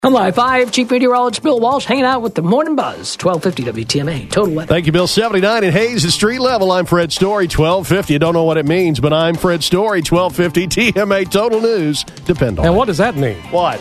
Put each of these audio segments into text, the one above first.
On Live 5, Chief Meteorologist Bill Walsh hanging out with the Morning Buzz, 1250 WTMA. Total weather. Thank you, Bill. 79 in Hayes is street level. I'm Fred Story, 1250. You don't know what it means, but I'm Fred Story, 1250 TMA Total News. Depend on And it. what does that mean? What?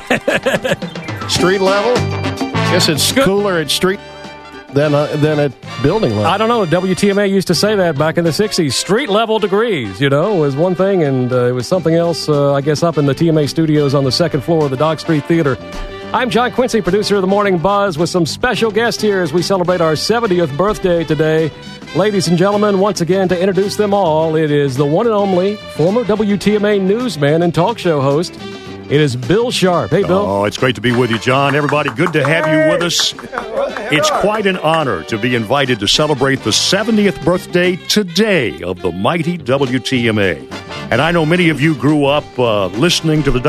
Street level? Guess it's cooler at street than at building level. I don't know. WTMA used to say that back in the 60s. Street level degrees, was one thing, and it was something else, I guess, up in the TMA studios on the second floor of the Dog Street Theater. I'm John Quincy, producer of the Morning Buzz, with some special guests here as we celebrate our 70th birthday today. Ladies and gentlemen, once again, to introduce them all, it is the one and only former WTMA newsman and talk show host. It is Bill Sharp. Hey, Bill. Oh, it's great to be with you, John. Everybody, good to have you with us. It's quite an honor to be invited to celebrate the 70th birthday today of the mighty WTMA. And I know many of you grew up listening to the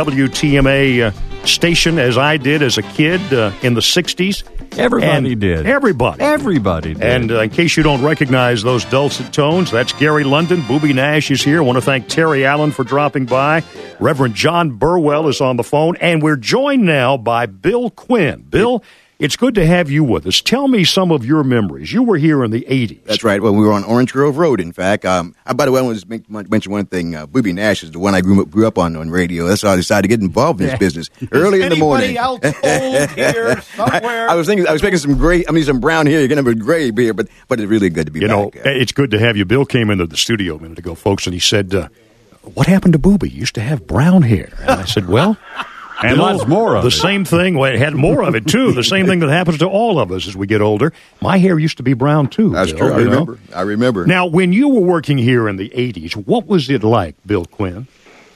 WTMA station as I did as a kid in the 60s. Everybody did. Everybody did. And in case you don't recognize those dulcet tones, that's Gary London. Booby Nash is here. I want to thank Terry Allen for dropping by. Reverend John Burwell is on the phone. And we're joined now by Bill Quinn. Bill, it's good to have you with us. Tell me some of your memories. You were here in the 80s. That's right. Well, we were on Orange Grove Road, in fact. By the way, I want to mention one thing. Booby Nash is the one I grew up on radio. That's how I decided to get involved in this business early in the morning. Anybody else old here somewhere? I was expecting some brown hair. You're going to have a gray beard, but it's really good to be back. It's good to have you. Bill came into the studio a minute ago, folks, and he said, what happened to Booby? He used to have brown hair. And I said, well... And lots more of it. The same thing. Well, it had more of it, too. The same thing that happens to all of us as we get older. My hair used to be brown, too. That's Bill, true. I remember. Now, when you were working here in the 80s, what was it like, Bill Quinn?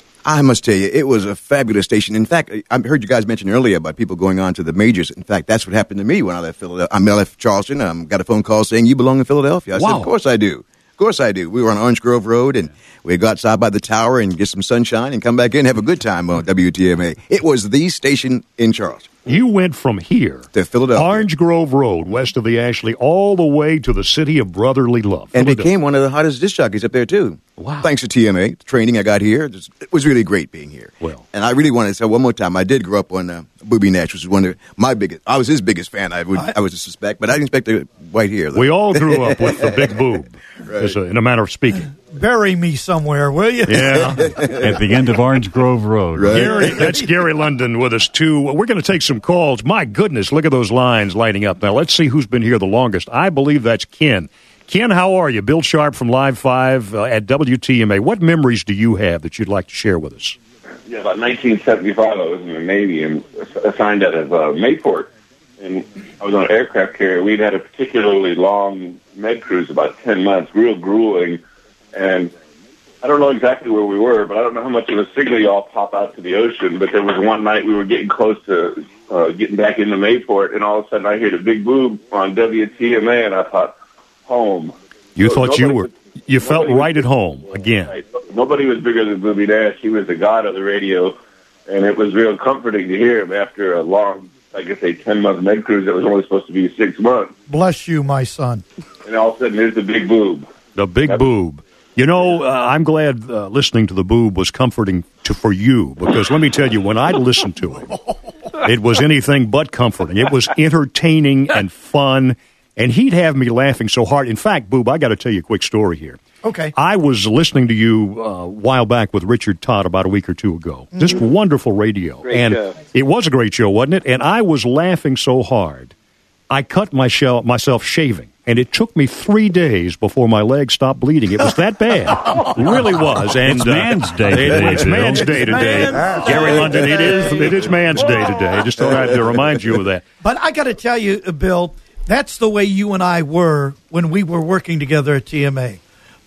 I must tell you, it was a fabulous station. In fact, I heard you guys mention earlier about people going on to the majors. In fact, that's what happened to me when I left Philadelphia. I left Charleston. Got a phone call saying, you belong in Philadelphia. I said, of course I do. Of course I do. We were on Orange Grove Road, and we go outside by the tower and get some sunshine and come back in and have a good time on WTMA. It was the station in Charleston. You went from here to Philadelphia, Orange Grove Road, west of the Ashley, all the way to the city of brotherly love. And became one of the hottest disc jockeys up there, too. Wow. Thanks to TMA, the training I got here. It was really great being here. Well. And I really want to say one more time, I did grow up on Booby Nash, which was one of my biggest. I was his biggest fan, I would suspect, but I didn't expect the white hair. We all grew up with the big boob, right. In a manner of speaking. Bury me somewhere, will you? Yeah. At the end of Orange Grove Road. Right. That's Gary London with us, too. We're going to take some calls. My goodness, look at those lines lighting up. Now, let's see who's been here the longest. I believe that's Ken. Ken, how are you? Bill Sharp from Live 5 at WTMA. What memories do you have that you'd like to share with us? Yeah, about 1975, I was in the Navy and assigned out of Mayport. And I was on an aircraft carrier. We'd had a particularly long med cruise, about 10 months, real grueling. And I don't know exactly where we were, but I don't know how much of a signal y'all pop out to the ocean. But there was one night we were getting close to getting back into Mayport, and all of a sudden I heard a big boob on WTMA, and I thought, home. You thought you felt right at home again. Right. Nobody was bigger than Booby Nash. He was the god of the radio, and it was real comforting to hear him after a long, I guess, a 10-month med cruise that was only supposed to be 6 months. Bless you, my son. And all of a sudden, there's the big boob. The big boob. You know, I'm glad listening to the boob was comforting for you, because let me tell you, when I listened to him, it was anything but comforting. It was entertaining and fun, and he'd have me laughing so hard. In fact, Boob, I got to tell you a quick story here. Okay. I was listening to you a while back with Richard Todd about a week or two ago. Mm-hmm. Just wonderful radio. Great show. It was a great show, wasn't it? And I was laughing so hard, I cut myself shaving. And it took me 3 days before my leg stopped bleeding. It was that bad. It really was. And it's Man's Day today. It's Man's Day today. Gary London, it is Man's Day today. I just thought I had to remind you of that. But I got to tell you, Bill, that's the way you and I were when we were working together at TMA.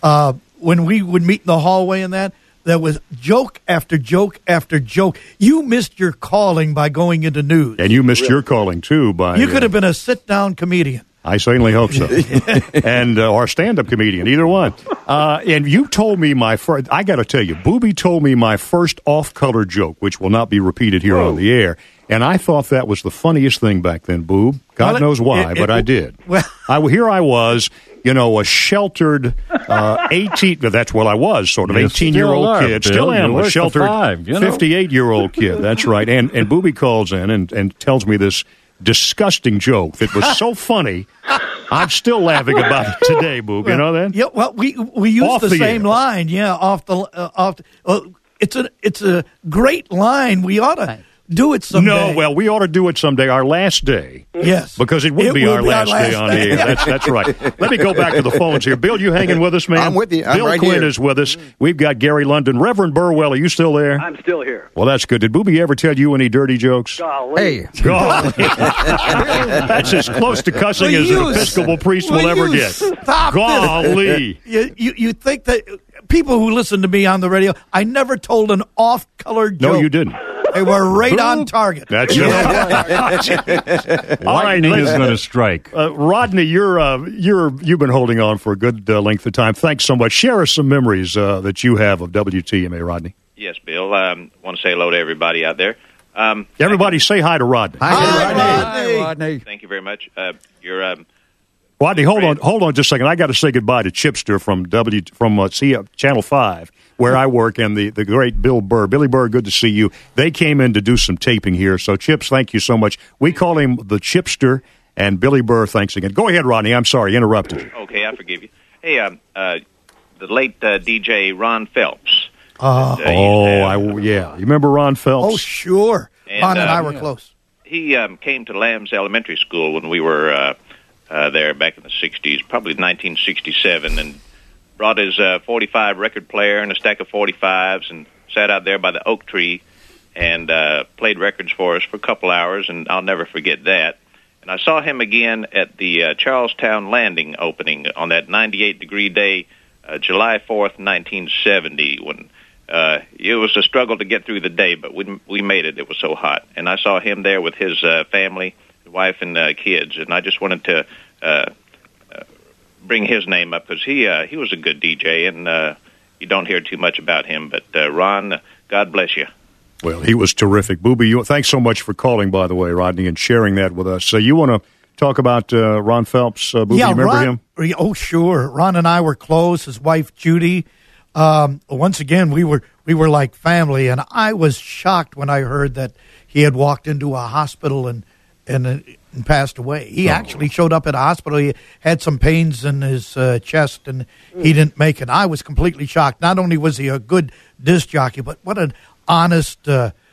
When we would meet in the hallway and that, there was joke after joke after joke. You missed your calling by going into news. And you missed your calling, too. You could have been a sit-down comedian. I certainly hope so. And or stand-up comedian, either one. And you told me I got to tell you, Booby told me my first off-color joke, which will not be repeated here on the air. And I thought that was the funniest thing back then, Boob. God knows why, but I did. Well, here I was, a sheltered 18. That's what I was, sort of 18-year-old kid. Bill. Still am a sheltered 5, 58-year-old kid. That's right. And Booby calls in and tells me this disgusting joke that was so funny. I'm still laughing about it today, Boob. You know that? Yeah. Well, we use the same line. Yeah, it's a great line. We ought to do it someday. No, well, we ought to do it someday. Our last day. Yes. Because it would be our last day on the air. That's right. Let me go back to the phones here. Bill, you hanging with us, man? I'm with you. I'm Bill right Quinn here. is with us. We've got Gary London. Reverend Burwell, are you still there? I'm still here. Well, that's good. Did Booby ever tell you any dirty jokes? Golly. Golly. That's as close to cussing as an Episcopal priest will ever get. Stop Golly. You think that people who listen to me on the radio, I never told an off-color joke. No, you didn't. They were right on target. That's it. Lightning is going to strike. Rodney, you've been holding on for a good length of time. Thanks so much. Share us some memories that you have of WTMA, Rodney. Yes, Bill. I want to say hello to everybody out there. Everybody say hi to Rodney. Hi, Rodney. Thank you very much. Rodney, hold on just a second. I got to say goodbye to Chipster from Channel 5, where I work, and the great Billy Burr, good to see you. They came in to do some taping here. So, Chips, thank you so much. We call him the Chipster, and Billy Burr, thanks again. Go ahead, Rodney. I'm sorry, interrupted you. Okay, I forgive you. Hey, the late DJ Ron Phelps. Yeah. You remember Ron Phelps? Oh, sure. Ron and I were close. He came to Lambs Elementary School when we were there back in the 60s, probably 1967, and brought his 45 record player and a stack of 45s and sat out there by the oak tree and played records for us for a couple hours, and I'll never forget that. And I saw him again at the Charlestown Landing opening on that 98-degree day, July 4th, 1970, when it was a struggle to get through the day, but we made it. It was so hot. And I saw him there with his family, wife and kids, and I just wanted to bring his name up because he was a good DJ, and you don't hear too much about him. But Ron, God bless you. Well, he was terrific. Booby, thanks so much for calling, by the way, Rodney, and sharing that with us. So you want to talk about Ron Phelps, Booby? Yeah, you remember him? Oh, sure. Ron and I were close. His wife, Judy. Once again, we were like family, and I was shocked when I heard that he had walked into a hospital and passed away. He actually showed up at a hospital. He had some pains in his chest, and he didn't make it. I was completely shocked. Not only was he a good disc jockey, but what an honest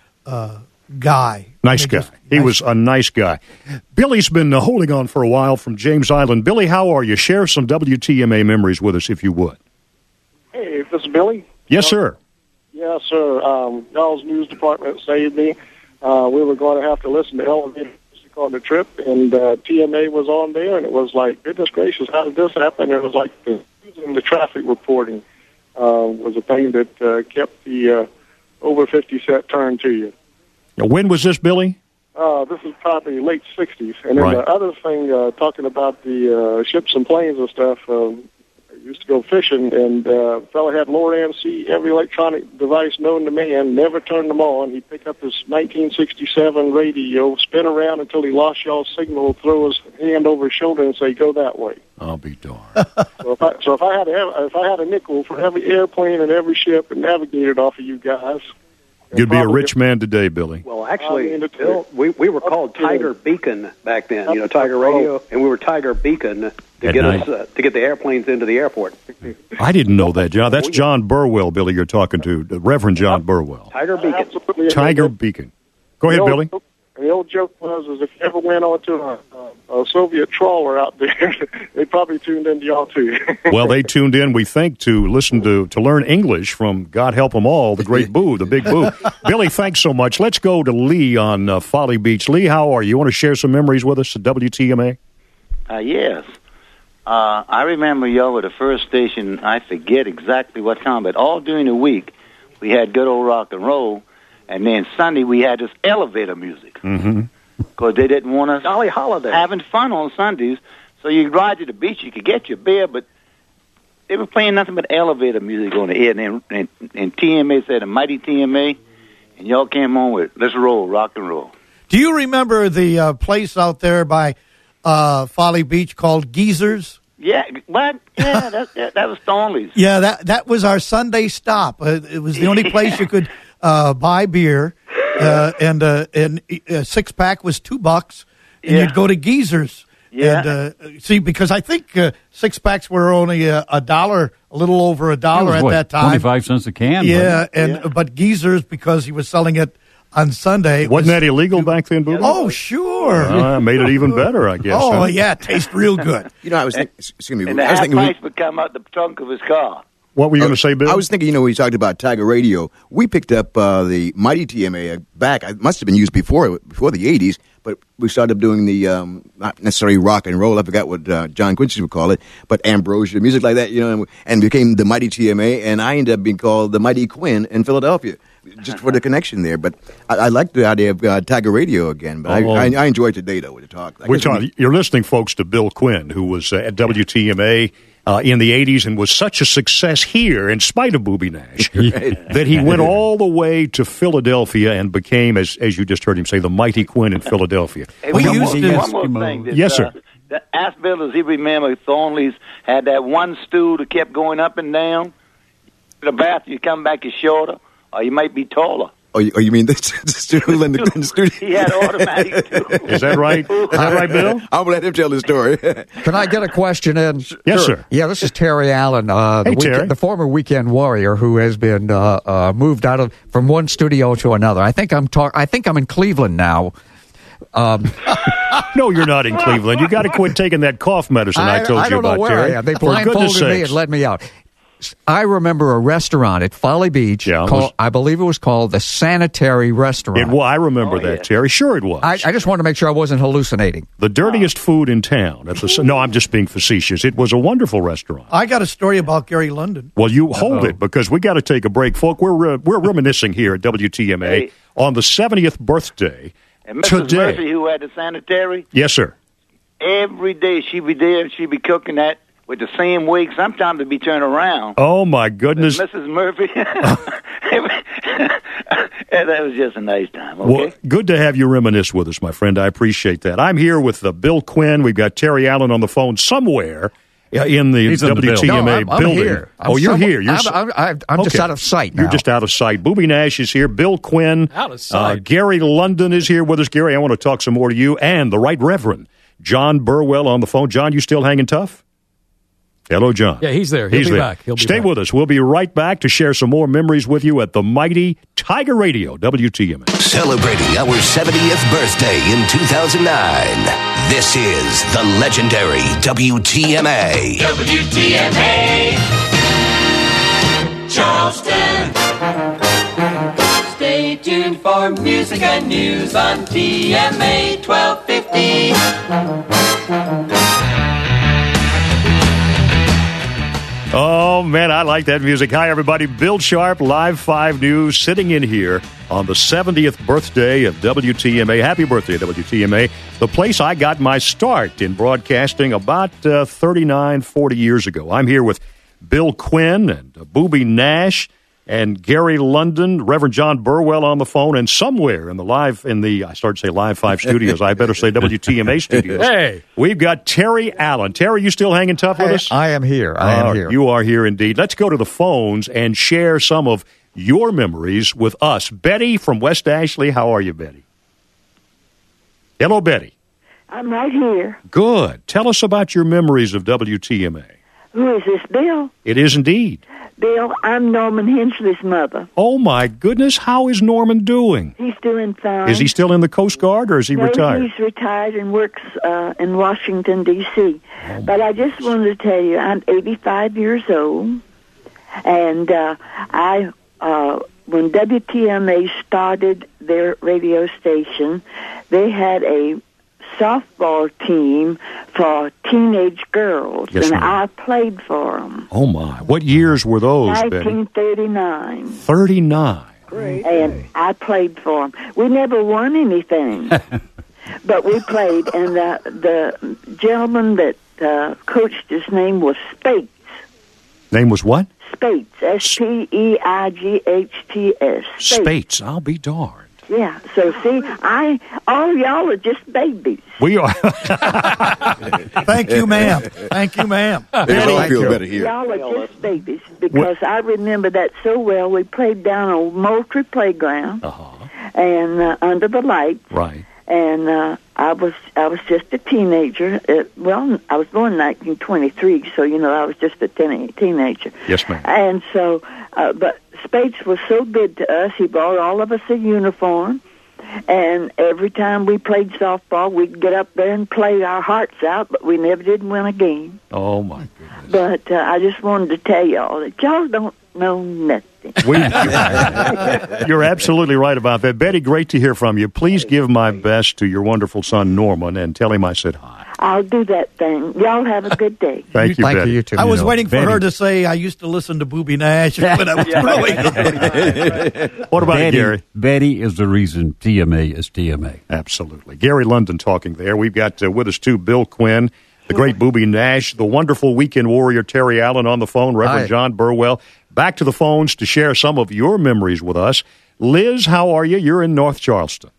guy. Nice guy. He was a nice guy. Billy's been holding on for a while from James Island. Billy, how are you? Share some WTMA memories with us, if you would. Hey, this is Billy? Yes, sir. Yes, sir. Y'all's news department saved me. We were going to have to listen to Elevator on the trip, and TMA was on there, and it was like, goodness gracious, how did this happen? It was like the traffic reporting was a thing that kept the over 50 set turn to you. Now, when was this, Billy? This is probably late 60s. And then Right. the other thing, talking about the ships and planes and stuff, I used to go fishing, and a fella had Loran see every electronic device known to man, never turned them on. He'd pick up his 1967 radio, spin around until he lost y'all's signal, throw his hand over his shoulder and say, go that way. I'll be darned. So if I had a nickel for every airplane and every ship and navigated off of you guys, You'd be a rich man today, Billy. Well, actually, Bill, we were called Tiger Beacon back then. You know, Tiger Radio, and we were Tiger Beacon to get us to get the airplanes into the airport. I didn't know that, John. That's John Burwell, Billy, you're talking to, the Reverend John Burwell. Tiger Beacon. Absolutely. Tiger Beacon. Go ahead, Billy. The old joke was, if you ever went onto a Soviet trawler out there, they probably tuned into y'all too. Well, they tuned in, we think, to listen to learn English from God Help 'Em All, the great Boo, the big Boo. Billy, thanks so much. Let's go to Lee on Folly Beach. Lee, how are you? You want to share some memories with us at WTMA? Yes. I remember y'all were the first station, I forget exactly what time, but all during the week we had good old rock and roll, and then Sunday we had this elevator music. Mm-hmm. Because they didn't want us Jolly Holiday having fun on Sundays, So you ride to the beach, you could get your beer, but they were playing nothing but elevator music on the air. And TMA said, a mighty TMA, and y'all came on with let's roll, rock and roll. Do you remember the place out there by Folly Beach called Geezers? Yeah, what? Yeah, that was Thornley's. Yeah, that was our Sunday stop. It was the only place you could buy beer, and a six-pack was $2, and you'd go to Geezers. Yeah. And see, because I think six-packs were only $1, a little over $1 at that time. 25 cents a can. Yeah, but Geezers, because he was selling it on Sunday. Wasn't that illegal back then, Boo? Oh, sure. Made it even better, I guess. Oh, yeah, it tastes real good. I was thinking, excuse me. And the I was half thinking price would come out the trunk of his car. What were you going to say, Bill? I was thinking, when you talked about Tiger Radio, we picked up the Mighty TMA back. It must have been used before the 80s, but we started doing the, not necessarily rock and roll, I forgot what John Quincy would call it, but ambrosia, music like that, and became the Mighty TMA, and I ended up being called the Mighty Quinn in Philadelphia, just for the connection there. But I like the idea of Tiger Radio again, but I enjoyed today, though, with the talk. You're listening, folks, to Bill Quinn, who was at WTMA in the 80s and was such a success here, in spite of Booby Nash, that he went all the way to Philadelphia and became, as you just heard him say, the Mighty Quinn in Philadelphia. Hey, one more thing. Yes, sir. Ask Bill, does he remember Thornley's had that one stool that kept going up and down? The bath, you come back, is shorter, or you might be taller. Oh, you mean the stool in the studio? He had automatic too. Is that right? Is that right, Bill? I'm going to let him tell the story. Can I get a question in? Yes, sir. Yeah, this is Terry Allen, Terry. the former Weekend Warrior, who has been moved out from one studio to another. I think I'm in Cleveland now. No, you're not in Cleveland. You got to quit taking that cough medicine I told you about, Terry. I don't know where I am. They blindfolded me and let me out. I remember a restaurant at Folly Beach called, I believe it was called the Sanitary Restaurant. I remember that, Terry. Sure it was. I just wanted to make sure I wasn't hallucinating. The dirtiest food in town. No, I'm just being facetious. It was a wonderful restaurant. I got a story about Gary London. Well, you hold it, because we got to take a break. Folk, we're reminiscing here at WTMA on the 70th birthday. And Mrs. Murphy, who had the sanitary? Yes, sir. Every day she'd be there, she'd be cooking that with the same wig. Sometimes it'd be turned around. Oh, my goodness. Mrs. Murphy. That was just a nice time, okay? Well, good to have you reminisce with us, my friend. I appreciate that. I'm here with Bill Quinn. We've got Terry Allen on the phone somewhere in the WTMA I'm building. Here. You're here. I'm just out of sight now. You're just out of sight. Booby Nash is here. Bill Quinn. Out of sight. Gary London is here with us. Gary, I want to talk some more to you. And the Right Reverend John Burwell on the phone. John, you still hanging tough? Hello, John. Yeah, he's there. He'll be back. Stay with us. We'll be right back to share some more memories with you at the mighty Tiger Radio, WTMA. Celebrating our 70th birthday in 2009. This is the legendary WTMA. WTMA. Charleston. Stay tuned for music and news on TMA 1250. Oh, man, I like that music. Hi, everybody. Bill Sharp, Live 5 News, sitting in here on the 70th birthday of WTMA. Happy birthday, WTMA. The place I got my start in broadcasting about 39, 40 years ago. I'm here with Bill Quinn and Booby Nash and Gary London, Reverend John Burwell on the phone, and somewhere in the Live 5 studios, I better say WTMA studios. Hey! We've got Terry Allen. Terry, you still hanging tough with us? I am here. I am here. You are here indeed. Let's go to the phones and share some of your memories with us. Betty from West Ashley, how are you, Betty? Hello, Betty. I'm right here. Good. Tell us about your memories of WTMA. Who is this, Bill? It is indeed. Bill, I'm Norman Hensley's mother. Oh, my goodness. How is Norman doing? He's doing fine. Is he still in the Coast Guard, or is he retired? He's retired and works in Washington, D.C. But I just wanted to tell you, I'm 85 years old, and when WTMA started their radio station, they had a softball team for teenage girls, and I played for them. Oh, my. What years were those, 1939. 39. Great. And I played for them. We never won anything, but we played, and the gentleman that coached, his name was Spates. Name was what? Spates, Speights. Spates, I'll be darned. Yeah, so see, all y'all are just babies. We are. Thank you, ma'am. Thank you, ma'am. They all feel better here. Y'all are just babies because I remember that so well. We played down on Moultrie Playground and under the lights. Right. And I was just a teenager. I was born in 1923, so I was just a teenager. Yes, ma'am. And so, but Spates was so good to us. He bought all of us a uniform, and every time we played softball, we'd get up there and play our hearts out. But we never did win a game. Oh my goodness! But I just wanted to tell y'all that y'all don't know nothing. You're absolutely right about that. Betty, great to hear from you. Please give my best to your wonderful son, Norman, and tell him I said hi. I'll do that thing. Y'all have a good day. Thank you, Betty. You too. I was waiting for her to say I used to listen to Booby Nash when I was growing up. What about Gary? Betty is the reason TMA is TMA. Absolutely. Gary London talking there. We've got with us, too, Bill Quinn, the great Booby Nash, the wonderful weekend warrior Terry Allen on the phone, Reverend John Burwell. Back to the phones to share some of your memories with us. Liz, how are you? You're in North Charleston.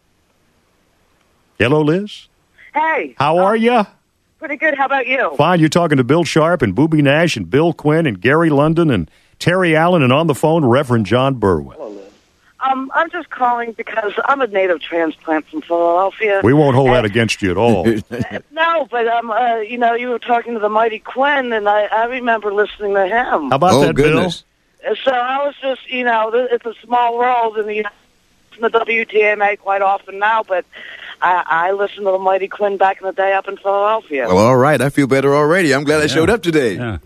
Hello, Liz. Hey. How are you? Pretty good. How about you? Fine. You're talking to Bill Sharp and Booby Nash and Bill Quinn and Gary London and Terry Allen, and on the phone, Reverend John Burwell. Hello, Liz. I'm just calling because I'm a native transplant from Philadelphia. We won't hold that against you at all. No, but you were talking to the mighty Quinn, and I remember listening to him. How about that, goodness. Bill? So I was just, it's a small world, and the WTMA quite often now, but I listened to the mighty Quinn back in the day up in Philadelphia. Well, all right. I feel better already. I'm glad I showed up today. Yeah.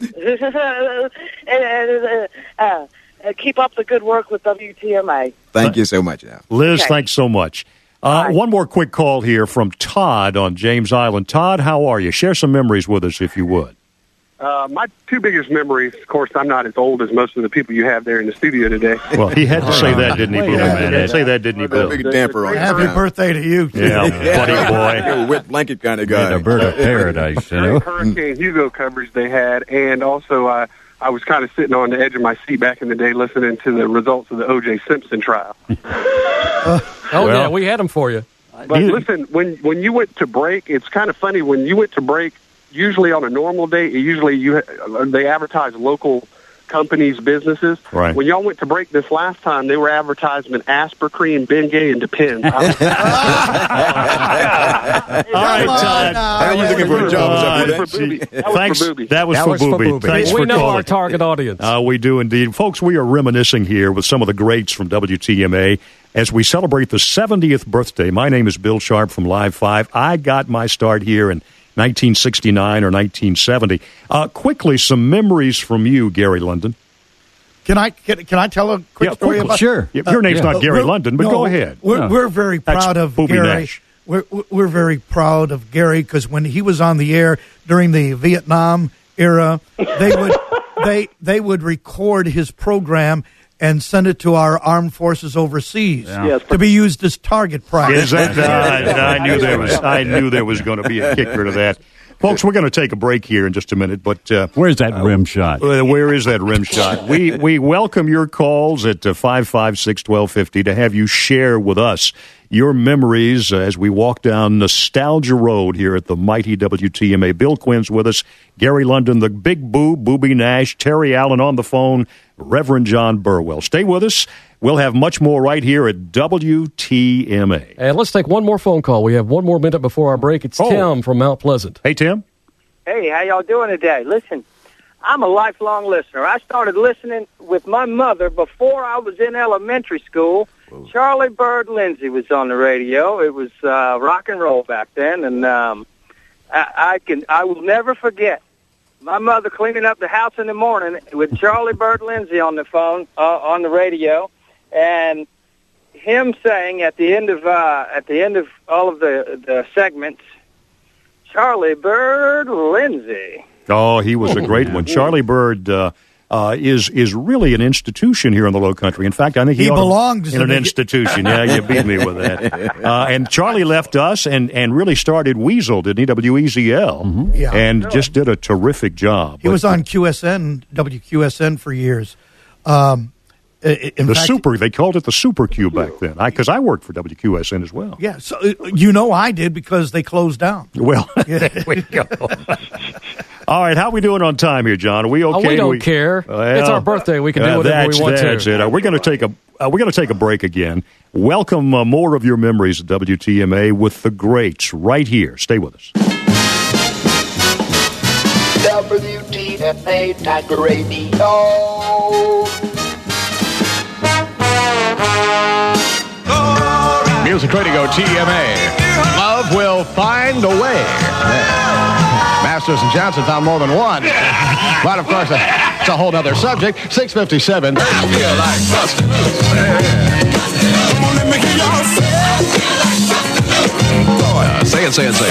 Keep up the good work with WTMA. Thank you so much, Al. Liz, Okay. thanks so much. One more quick call here from Todd on James Island. Todd, how are you? Share some memories with us, if you would. My two biggest memories, of course, I'm not as old as most of the people you have there in the studio today. Well, he had to say that, didn't he, Bill? He had to say that, didn't he, Bill? Big damper on Happy birthday to you. Yeah, buddy boy. You're a wet blanket kind of guy. A bird of paradise, you know. Hurricane Hugo coverage they had, and also I was kind of sitting on the edge of my seat back in the day listening to the results of the O.J. Simpson trial. Yeah, we had them for you. But listen, when you went to break, it's kind of funny. When you went to break, usually on a normal day, they advertise local companies, businesses. Right. When y'all went to break this last time, they were advertising Aspercreme, Bengay, and Depends. All right, Todd. How are you looking for a job? Thanks. That was for Booby. Thanks we for know calling. our target audience. We do indeed. Folks, we are reminiscing here with some of the greats from WTMA as we celebrate the 70th birthday. My name is Bill Sharp from Live 5. I got my start here in 1969 or 1970. Quickly, some memories from you, Gary London. Can I tell a quick story about? Sure. Your name's not Gary London, but go ahead. We're very proud of Booby Gary. Nash. We're very proud of Gary because when he was on the air during the Vietnam era, they would record his program and send it to our armed forces overseas to be used as target practice. Is that? I knew there was going to be a kicker to that. Folks, we're going to take a break here in just a minute, but where's that rim shot? Where is that rim shot? We welcome your calls at 556-1250 to have you share with us your memories as we walk down Nostalgia Road here at the mighty WTMA. Bill Quinn's with us, Gary London, the Big Boo, Booby Nash, Terry Allen on the phone, Reverend John Burwell. Stay with us. We'll have much more right here at WTMA. And let's take one more phone call. We have one more minute before our break. It's Tim from Mount Pleasant. Hey, Tim. Hey, how y'all doing today? Listen, I'm a lifelong listener. I started listening with my mother before I was in elementary school. Whoa. Charlie Bird Lindsay was on the radio. It was rock and roll back then, and I will never forget my mother cleaning up the house in the morning with Charlie Bird Lindsay on the phone on the radio, and him saying at the end of all of the segments, Charlie Bird Lindsay. Oh, he was a great one. Charlie Bird is really an institution here in the Low Country. In fact, I think he belongs in an institution. Yeah, you beat me with that. And Charlie left us and really started Weasel, didn't he? WEZL, Yeah. and just did a terrific job. He was on QSN, WQSN for years. They called it the Super Q back then. Because I worked for WQSN as well. Yeah, so I did because they closed down. Well, there we go. All right, how are we doing on time here, John? Are we okay? We don't care. Well, it's our birthday. We can do whatever we want to. That's it. We're going to take a break again. Welcome more of your memories of WTMA with the greats right here. Stay with us. WTMA Tiger Radio. Music Radio TMA. Love will find a way. Masters and Johnson found more than one. But, of course, it's a whole other subject. 6:57. I feel like busting. Come on, let me hear y'all say it. Say it.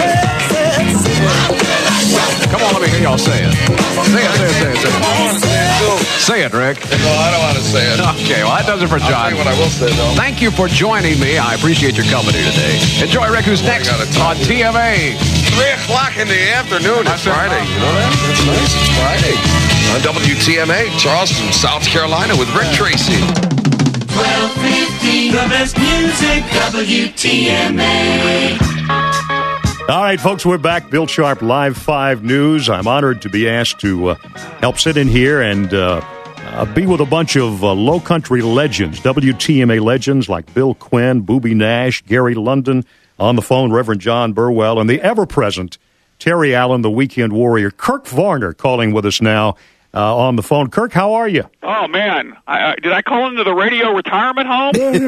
Come on, let me hear y'all say it. Say it. Say it, Rick. No, I don't want to say it. Okay, well, that does it for John. I'll tell you what I will say, though. Thank you for joining me. I appreciate your company today. Enjoy, Rick, who's next on TMA. 3 o'clock in the afternoon. It's Friday. You know that? That's nice. It's Friday. On WTMA, Charleston, South Carolina, with Rick Tracy. 1250, the best music, WTMA. All right, folks, we're back. Bill Sharp, Live 5 News. I'm honored to be asked to help sit in here and be with a bunch of Low Country legends, WTMA legends like Bill Quinn, Boobie Nash, Gary London. On the phone, Reverend John Burwell, and the ever-present Terry Allen, the Weekend Warrior. Kirk Varner calling with us now on the phone. Kirk, how are you? Oh, man. Did I call into the radio retirement home?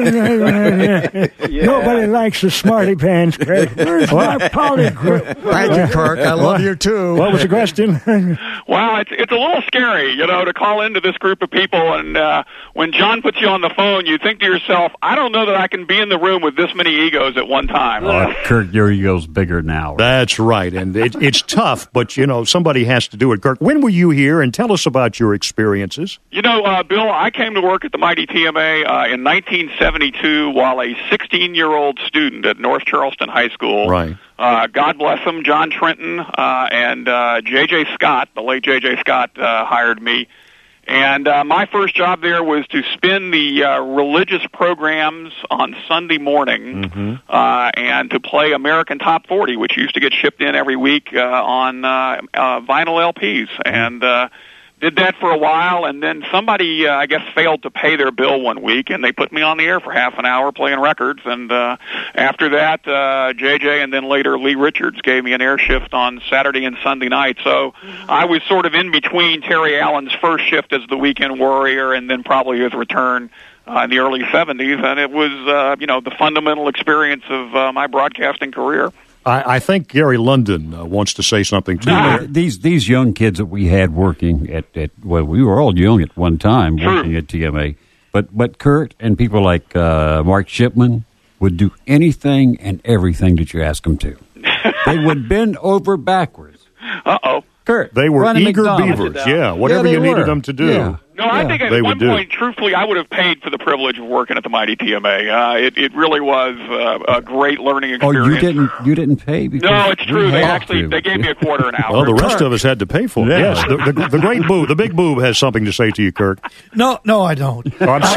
Nobody likes the smarty pants, Craig. Where's my poly group? Thank you, Kirk. I love you, too. What was the question? Well, it's a little scary, to call into this group of people, and when John puts you on the phone, you think to yourself, I don't know that I can be in the room with this many egos at one time. Kirk, your ego's bigger now. That's right, and it's tough, but, somebody has to do it. Kirk, when were you here, and tell us about your experiences. Bill, I came to work at the mighty TMA in 1972 while a 16-year-old student at North Charleston High School. Right. God bless him, John Trenton and J.J. Scott, the late J.J. Scott, hired me. And my first job there was to spin the religious programs on Sunday morning and to play American Top 40, which used to get shipped in every week on vinyl LPs. And did that for a while, and then somebody, I guess, failed to pay their bill one week, and they put me on the air for half an hour playing records. And after that, JJ and then later Lee Richards gave me an air shift on Saturday and Sunday night. So I was sort of in between Terry Allen's first shift as the Weekend Warrior and then probably his return in the early 70s, and it was, the fundamental experience of my broadcasting career. I think Gary London wants to say something too. These young kids that we had working at we were all young at one time working at TMA, but Kurt and people like Mark Shipman would do anything and everything that you asked them to. They would bend over backwards. Uh-oh. Kurt, they were eager McDonald. beavers. Yeah, whatever you needed them to do. Yeah. No, I think at one point, truthfully, I would have paid for the privilege of working at the mighty TMA. It really was a great learning experience. Oh, you didn't pay? Because no, it's true. They gave me a quarter an hour. Well, the rest of us had to pay for it. Yeah. Yes, the great boob, the big boob, has something to say to you, Kirk. No, I don't. Oh, I'm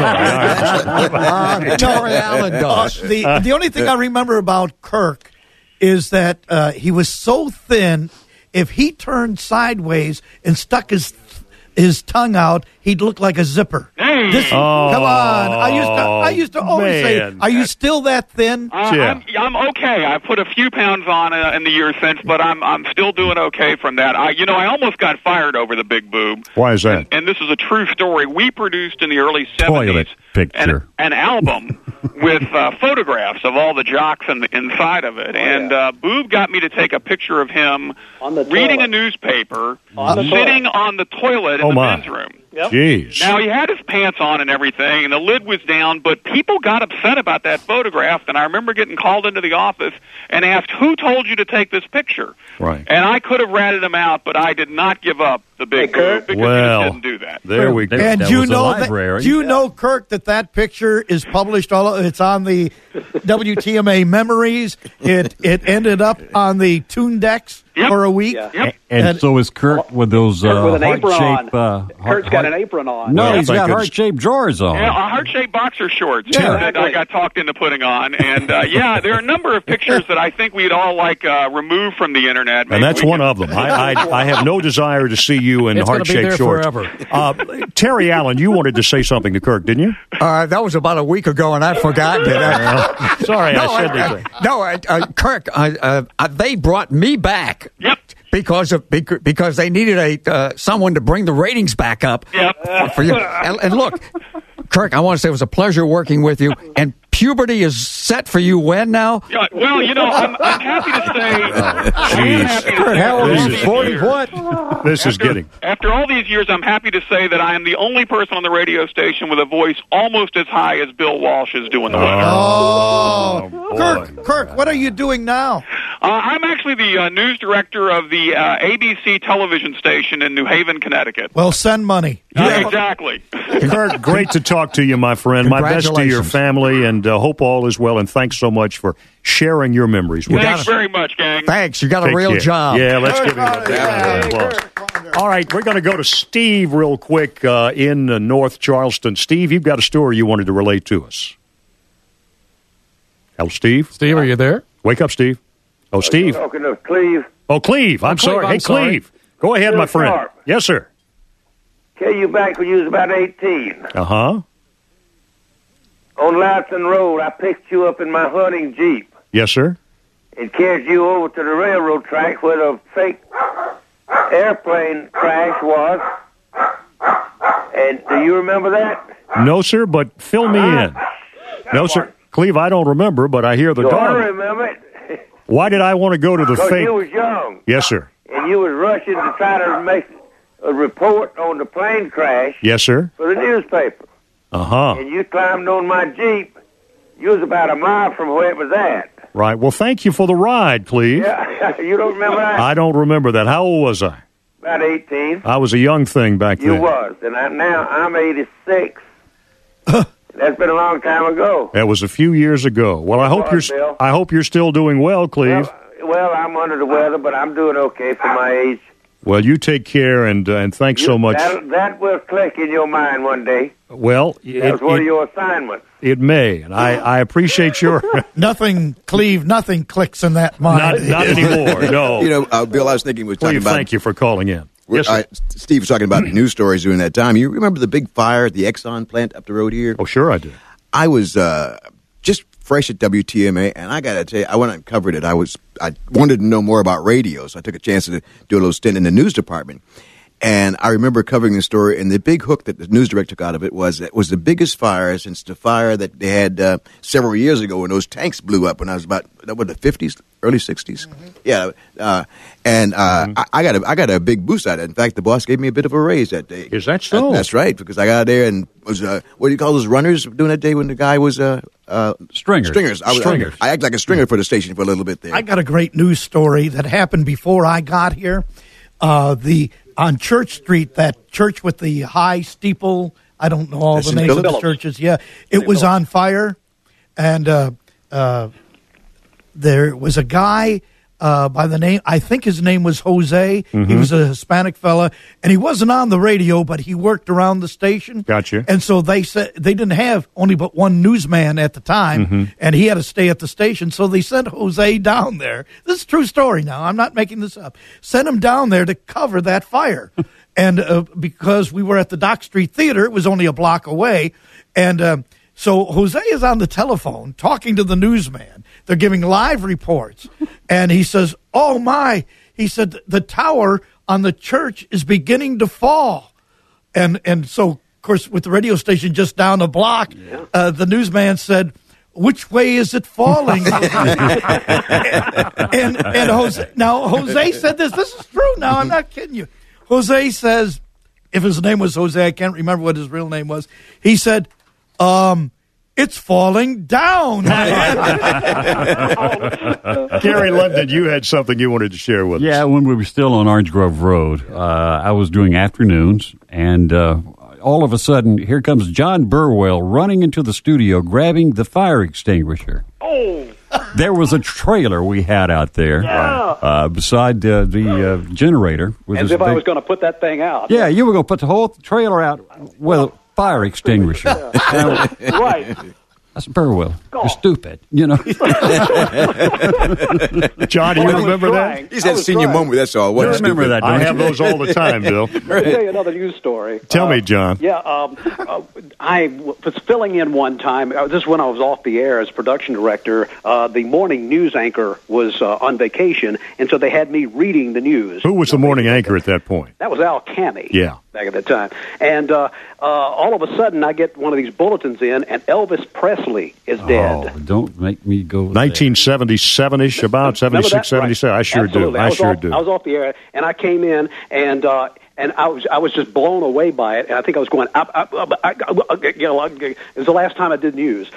sorry. Terry Allen does. The only thing I remember about Kirk is that he was so thin. If he turned sideways and stuck his tongue out, he'd look like a zipper. Hey. Come on! I used to always say, "Are you still that thin?" I'm okay. I put a few pounds on in the years since, but I'm still doing okay from that. I almost got fired over the big boob. Why is that? And this is a true story. We produced in the early 70s Toilet picture. an album with photographs of all the jocks inside of it, and Boob got me to take a picture of him reading a newspaper, sitting on the toilet in the men's room. Yep. Jeez. Now, he had his pants on and everything, and the lid was down, but people got upset about that photograph, and I remember getting called into the office and asked, who told you to take this picture? Right. And I could have ratted him out, but I did not give up the big boo because he just didn't do that. There we go. And you know, Kirk, that picture is published it's on the WTMA Memories. It ended up on the Tune Decks for a week. Yep. And so is Kurt with those with an apron heart-shaped... on. Kurt's got an apron on. No, he's got heart-shaped drawers on. Yeah, heart-shaped boxer shorts that I got talked into putting on. And, there are a number of pictures that I think we'd all like removed from the Internet. Maybe and that's one of them. I have no desire to see you in heart-shaped shorts. Forever. Terry Allen, you wanted to say something to Kirk, didn't you? That was about a week ago, and I've forgotten it. Sorry, I said that. Kirk, they brought me back. Yep. Because they needed someone to bring the ratings back up. Yep. For you. And look, Kirk, I want to say it was a pleasure working with you. And puberty is set for you when now? Yeah, well, I'm happy to say. Kurt, how old are you? 40 what? This is getting. After all these years, I'm happy to say that I am the only person on the radio station with a voice almost as high as Bill Walsh is doing the weather. Kirk, what are you doing now? I'm actually the news director of the ABC television station in New Haven, Connecticut. Well, send money. Exactly. Kurt, great to talk to you, my friend. My best to your family, and hope all is well. And thanks so much for sharing your memories with us. Thanks very much, gang. Thanks. You got a real job. Yeah, let's give him a round of applause. All right, we're going to go to Steve real quick in North Charleston. Steve, you've got a story you wanted to relate to us. Hello, Steve. Steve, are you there? Wake up, Steve. Oh, Steve. Talking to Cleve. Oh, Cleve. I'm sorry. Hey, Cleve. Go ahead, my friend. Sharp. Yes, sir. Tell you back when you was about 18. Uh-huh. On Loughton Road, I picked you up in my hunting Jeep Yes, sir. and carried you over to the railroad track where the fake airplane crash was. And do you remember that? No, sir, but fill me in. No, sir. Cleve, I don't remember, but I hear the You ought to dog. remember it. Why did I want to go to the Because fake? you was young. Yes, sir. And you was rushing to try to make a report on the plane crash Yes, sir. for the newspaper. Uh-huh. And you climbed on my Jeep. You was about a mile from where it was at. Right. Well, thank you for the ride, Cleve. Yeah, you don't remember that? I don't remember that. How old was I? About 18. I was a young thing back You then. was. And now I'm 86. That's been a long time ago. That was a few years ago. Well, I hope you're still doing well, Cleve. Well, I'm under the weather, but I'm doing okay for my age. Well, you take care, and thanks so much. That will click in your mind one day. Well, That was one of your assignments. it may, and I appreciate your... Nothing clicks in that mind. not anymore, no. You know, Bill, I was thinking we were talking Cleve, about... thank you for calling in. Yes, sir. Steve was talking about news stories during that time. You remember the big fire at the Exxon plant up the road here? Oh, sure I do. I was just fresh at WTMA, and I got to tell you, I went and covered it. I wanted to know more about radio, so I took a chance to do a little stint in the news department. And I remember covering the story, and the big hook that the news director took out of it was the biggest fire since the fire that they had several years ago when those tanks blew up when I was about, the 50s, early 60s. Mm-hmm. Yeah. I got a big boost out of it. In fact, the boss gave me a bit of a raise that day. Is that so? That's right, because I got there and was, what do you call those runners doing that day when the guy was... Stringers. Stringers. I acted like a stringer for the station for a little bit there. I got a great news story that happened before I got here. On Church Street, that church with the high steeple, I don't know all the names of the churches. Yeah, it was on fire, and there was a guy by the name, I think his name was Jose. Mm-hmm. He was a Hispanic fella, and he wasn't on the radio, but he worked around the station. Gotcha. And so they said they didn't have only but one newsman at the time, mm-hmm. and he had to stay at the station. So they sent Jose down there. This is a true story now. I'm not making this up. Sent him down there to cover that fire. And because we were at the Dock Street Theater, it was only a block away. And so Jose is on the telephone talking to the newsman. They're giving live reports. And he says, oh, my. He said, the tower on the church is beginning to fall. And so, of course, with the radio station just down the block, the newsman said, which way is it falling? and Jose said this. This is true now. I'm not kidding you. Jose says, if his name was Jose, I can't remember what his real name was. He said, it's falling down. Gary London, you had something you wanted to share with us. Yeah, when we were still on Orange Grove Road, I was doing afternoons, and all of a sudden, here comes John Burwell running into the studio, grabbing the fire extinguisher. Oh! There was a trailer we had out there beside the generator. As if I was going to put that thing out. Yeah, you were going to put the whole trailer out with a fire extinguisher. Right. That's Burwell. You're stupid, you know. John, do you remember that? He's had a senior moment, that's all. You remember that, don't you? I have those all the time, Bill. Let me tell you another news story. Tell me, John. Yeah, I was filling in one time. This is when I was off the air as production director. The morning news anchor was on vacation, and so they had me reading the news. Who was the morning anchor at that point? That was Al Cammy. Yeah. Back at the time. And all of a sudden, I get one of these bulletins in, and Elvis Presley is dead. Oh, don't make me go 1977-ish, about 76, 77. I sure Absolutely. do. I sure do. I was off the air, and I came in, and I was just blown away by it, and I think I was going, it was the last time I did news.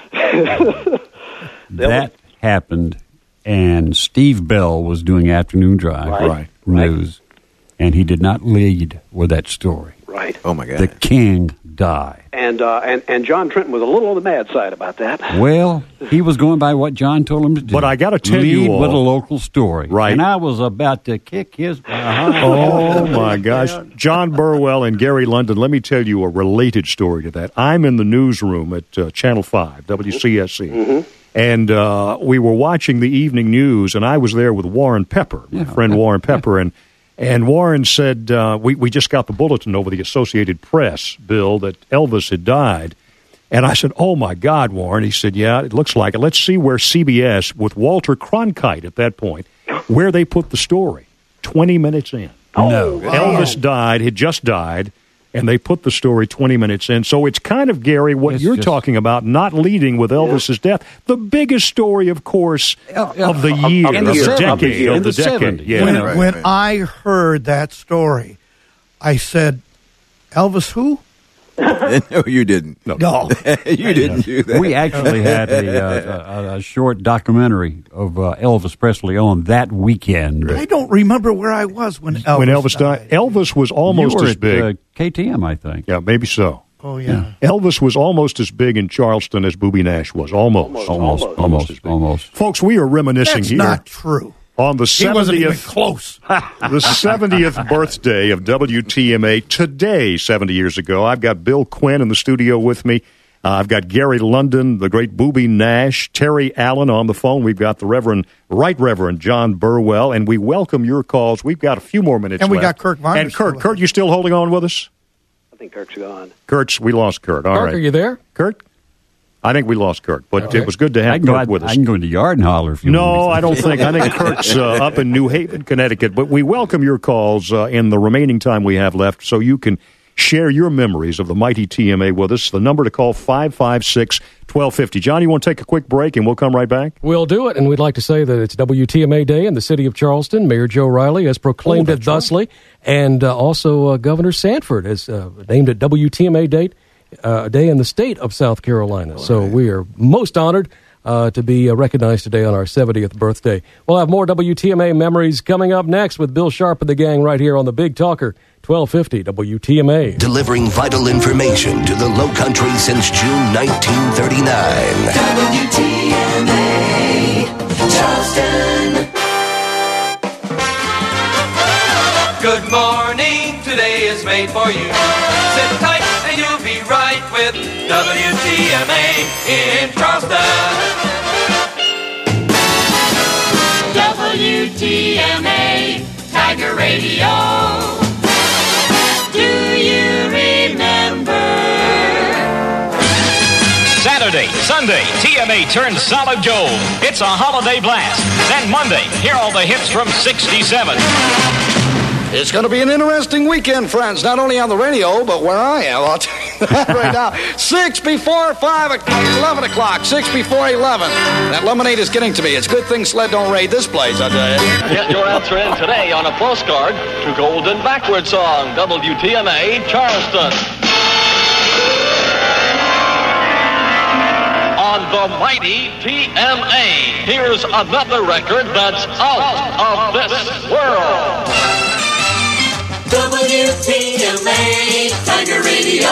That happened, and Steve Bell was doing Afternoon Drive news. And he did not lead with that story. Right. Oh, my God. The king died. And John Trenton was a little on the mad side about that. Well, he was going by what John told him to do. But I got to tell you all. Lead with a local story. Right. And I was about to kick his behind. Oh, my gosh. John Burwell and Gary London, let me tell you a related story to that. I'm in the newsroom at Channel 5, WCSC. Mm-hmm. And we were watching the evening news, and I was there with Warren Pepper, my friend Warren Pepper, and Warren said, we just got the bulletin over the Associated Press, Bill, that Elvis had died. And I said, oh, my God, Warren. He said, yeah, it looks like it. Let's see where CBS, with Walter Cronkite at that point, where they put the story. 20 minutes in. No. Elvis died, had just died, and they put the story 20 minutes in. So it's kind of, Gary, what you're talking about, not leading with Elvis's death. The biggest story, of course, of the year, of the decade. Of the decade. Yeah. When I heard that story, I said, Elvis who? No, you didn't. No. You didn't do that. We actually had a short documentary of Elvis Presley on that weekend. I don't remember where I was when Elvis died. Elvis was almost as big. At, KTM, I think. Yeah, maybe so. Oh, yeah. Elvis was almost as big in Charleston as Booby Nash was. Almost. Folks, we are reminiscing here. That's not true. On the 70th, he wasn't even close. The 70th birthday of WTMA today, 70 years ago. I've got Bill Quinn in the studio with me. I've got Gary London, the great Booby Nash, Terry Allen on the phone. We've got the Right Reverend John Burwell, and we welcome your calls. We've got a few more minutes left. And we got Kurt Varner. And Kurt, you still holding on with us? I think Kurt's gone. We lost Kurt. All right. Are you there? Kurt? I think we lost Kurt, but it was good to have Kurt with us. I can go in the yard and holler if you want. No, I don't think. I think Kurt's up in New Haven, Connecticut. But we welcome your calls in the remaining time we have left so you can share your memories of the mighty TMA with us. The number to call, 556-1250. John, you want to take a quick break and we'll come right back? We'll do it, and we'd like to say that it's WTMA Day in the city of Charleston. Mayor Joe Riley has proclaimed it thusly, and also Governor Sanford has named it WTMA Day in the state of South Carolina. So we are most honored to be recognized today on our 70th birthday. We'll have more WTMA memories coming up next with Bill Sharp and the gang right here on the Big Talker, 1250 WTMA. Delivering vital information to the Low Country since June 1939. WTMA, Charleston. Good morning, today is made for you. Sit tight and you'll be right with WTMA in Charleston. WTMA, Tiger Radio. Do you remember? Saturday, Sunday, TMA turns solid gold. It's a holiday blast. Then Monday, hear all the hits from 67. It's going to be an interesting weekend, friends, not only on the radio, but where I am. I'll tell you right now. 6 before 11 o'clock. 6 before 11. That lemonade is getting to me. It's a good thing Sled don't raid this place, I tell you. Get your answer in today on a postcard to Golden Backward Song, WTMA, Charleston. On the mighty TMA, here's another record that's out of this world. WTMA Tiger Radio.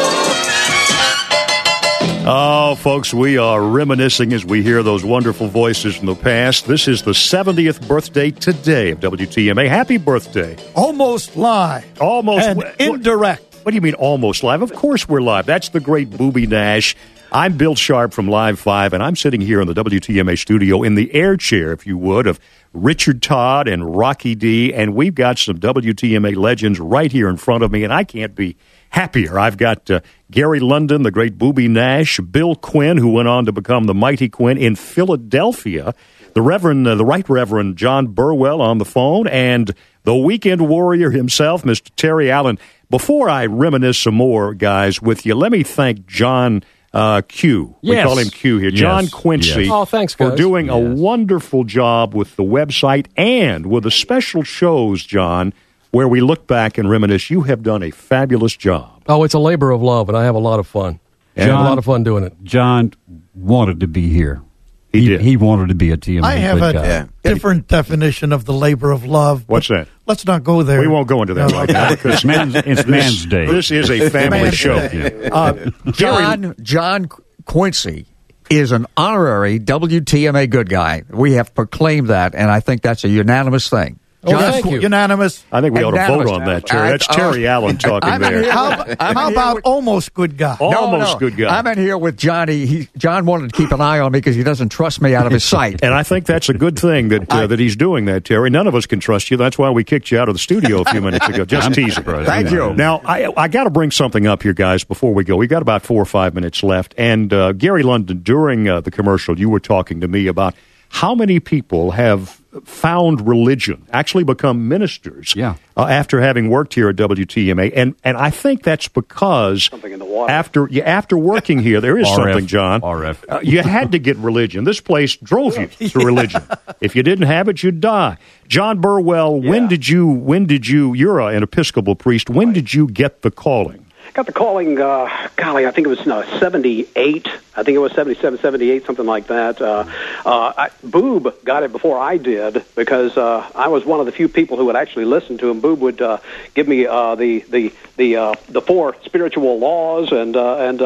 Oh, folks, we are reminiscing as we hear those wonderful voices from the past. This is the 70th birthday today of WTMA. Happy birthday. Almost live. Almost. And indirect. What do you mean almost live? Of course we're live. That's the great Booby Nash. I'm Bill Sharp from Live 5, and I'm sitting here in the WTMA studio in the air chair, if you would, of Richard Todd and Rocky D, and we've got some WTMA legends right here in front of me, and I can't be happier. I've got Gary London, the great Booby Nash, Bill Quinn, who went on to become the Mighty Quinn in Philadelphia, the Right Reverend John Burwell on the phone, and the weekend warrior himself, Mr. Terry Allen. Before I reminisce some more, guys, with you, let me thank John Q. We call him Q here. John Quincy. Yes. Oh, thanks, guys. For doing a wonderful job with the website and with the special shows, John, where we look back and reminisce. You have done a fabulous job. Oh, it's a labor of love, and I have a lot of fun. I have a lot of fun doing it. John wanted to be here. He did. He wanted to be a TMA. I have a different definition of the labor of love. What's that? Let's not go there. We won't go into that right now because it's Man's Day. This is a family show. John Quincy is an honorary WTMA good guy. We have proclaimed that, and I think that's a unanimous thing. John, thank you. Unanimous. I think we ought to vote on that, Terry. That's Terry Allen talking there. How about almost good guy? Almost good guy. I'm in here with Johnny. John wanted to keep an eye on me because he doesn't trust me out of his sight. And I think that's a good thing that he's doing that, Terry. None of us can trust you. That's why we kicked you out of the studio a few minutes ago. Just teasing. Thank you. Now, I got to bring something up here, guys, before we go. We've got about 4 or 5 minutes left. And Gary London, during the commercial, you were talking to me about how many people have found religion, actually become ministers after having worked here at WTMA. And I think that's because something in the water. After working here, there is something, John. RF. You had to get religion. This place drove you to religion. If you didn't have it, you'd die. John Burwell, when did you, you're an Episcopal priest, when did you get the calling? Got the calling, golly, I think it was 78. I think it was 77, 78, something like that. Boob got it before I did because I was one of the few people who would actually listen to him. Boob would give me the 4 spiritual laws, and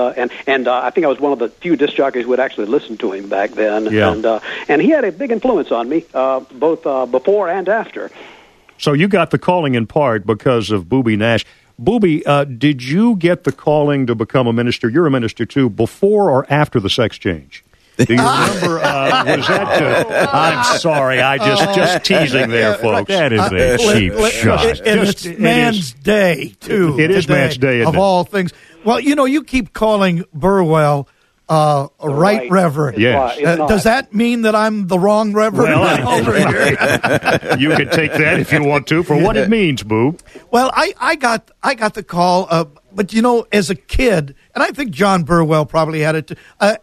I think I was one of the few disc jockeys who would actually listen to him back then. Yeah. And he had a big influence on me, both before and after. So you got the calling in part because of Booby Nash. Booby, did you get the calling to become a minister? You're a minister, too, before or after the sex change? Do you remember, was that, I'm sorry, I just teasing there, folks. That is a cheap shot. And it's Man's Day, too. It is Man's Day, of all things. Well, you keep calling Burwell a right reverend. Yes. Does that mean that I'm the wrong reverend over here? You can take that if you want to for what it means, Boob. Well, I got the call, but as a kid, and I think John Burwell probably had it too,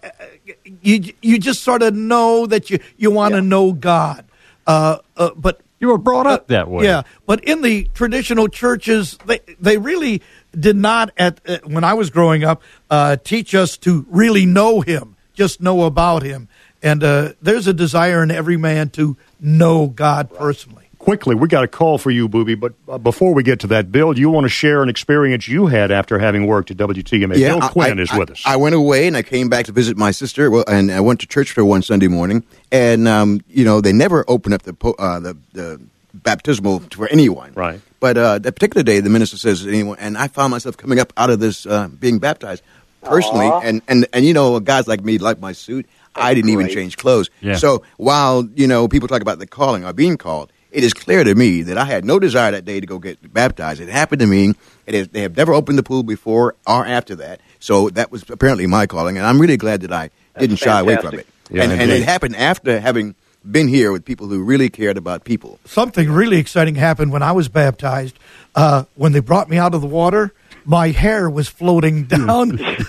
you just sort of know that you want to know God, but you were brought up that way. Yeah, but in the traditional churches, they really did not, when I was growing up, teach us to really know Him, just know about Him. And there's a desire in every man to know God personally. Quickly, we got a call for you, Booby, but before we get to that, Bill, do you want to share an experience you had after having worked at WTMA? Yeah, Bill Quinn is with us. I went away, and I came back to visit my sister, and I went to church for one Sunday morning, and, they never opened up the baptismal for anyone. Right. But that particular day, the minister says to anyone, and I found myself coming up out of this being baptized personally, and guys like me like my suit. I didn't even change clothes. Yeah. So while, people talk about the calling or being called, it is clear to me that I had no desire that day to go get baptized. It happened to me. They have never opened the pool before or after that. So that was apparently my calling, and I'm really glad that I didn't shy away from it. Yeah, and it happened after having been here with people who really cared about people. Something really exciting happened when I was baptized. When they brought me out of the water, my hair was floating down. Because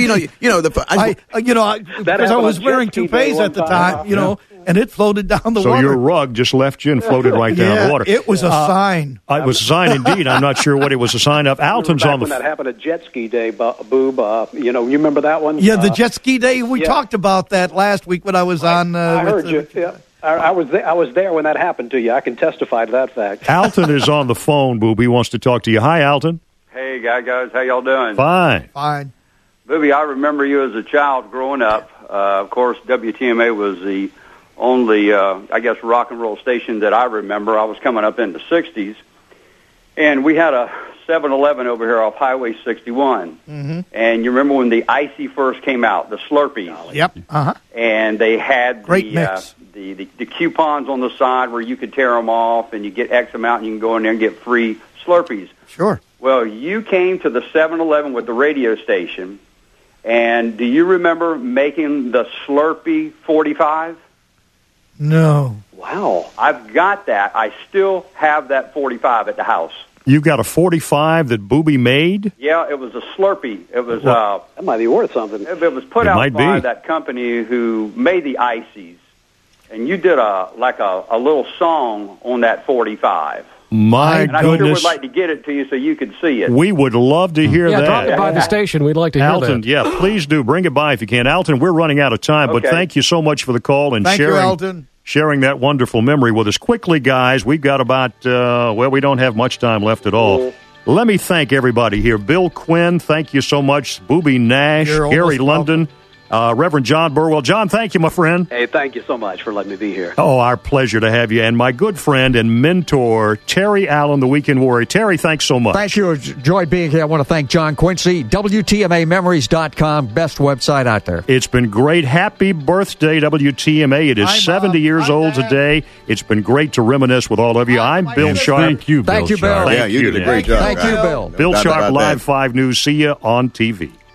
I was wearing toupees at the time, and it floated down the water. So your rug just left you and floated right down the water. It was a sign. It was a sign indeed. I'm not sure what it was a sign of. Alton's on the. When that happened at Jet Ski Day, Boob. You remember that one? Yeah, the Jet Ski Day. We talked about that last week when I was on. I heard you. Yeah. I was there when that happened to you. I can testify to that fact. Alton is on the phone, Boob. He wants to talk to you. Hi, Alton. Hey, guys. How y'all doing? Fine. Booby, I remember you as a child growing up. Of course, WTMA was the only, rock and roll station that I remember. I was coming up in the 60s. And we had a 7-Eleven over here off Highway 61. Mm-hmm. And you remember when the Icy first came out, the Slurpees. Yep. Uh-huh. And they had the coupons on the side where you could tear them off and you get X amount and you can go in there and get free Slurpees. Sure. Well, you came to the 7-Eleven with the radio station, and do you remember making the Slurpee 45? No. Wow. I've got that. I still have that 45 at the house. You've got a 45 that Booby made? Yeah, it was a Slurpee. It was that might be worth something. It was put out by that company who made the Ices, and you did a little song on that 45. My goodness. I sure would like to get it to you so you could see it. We would love to hear that. Drop it by the station. We'd like to hear Alton, that. yeah, please do. Bring it by if you can. Alton, we're running out of time, but thank you so much for the call and sharing that wonderful memory with us. Quickly, guys, we've got about, we don't have much time left at all. Let me thank everybody here. Bill Quinn, thank you so much. Booby Nash, Gary London, Reverend John Burwell. John, thank you, my friend. Hey, thank you so much for letting me be here. Oh, our pleasure to have you. And my good friend and mentor, Terry Allen, the Weekend Warrior. Terry, thanks so much. Thank you. Enjoyed being here. I want to thank John Quincy, WTMAmemories.com, best website out there. It's been great. Happy birthday, WTMA. It is 70 years old today. It's been great to reminisce with all of you. I'm Bill Sharp. Thank you, Bill. Thank you, Bill. Yeah, you did a great job. Thank you, Bill. Bill Sharp, Live 5 News. See you on TV.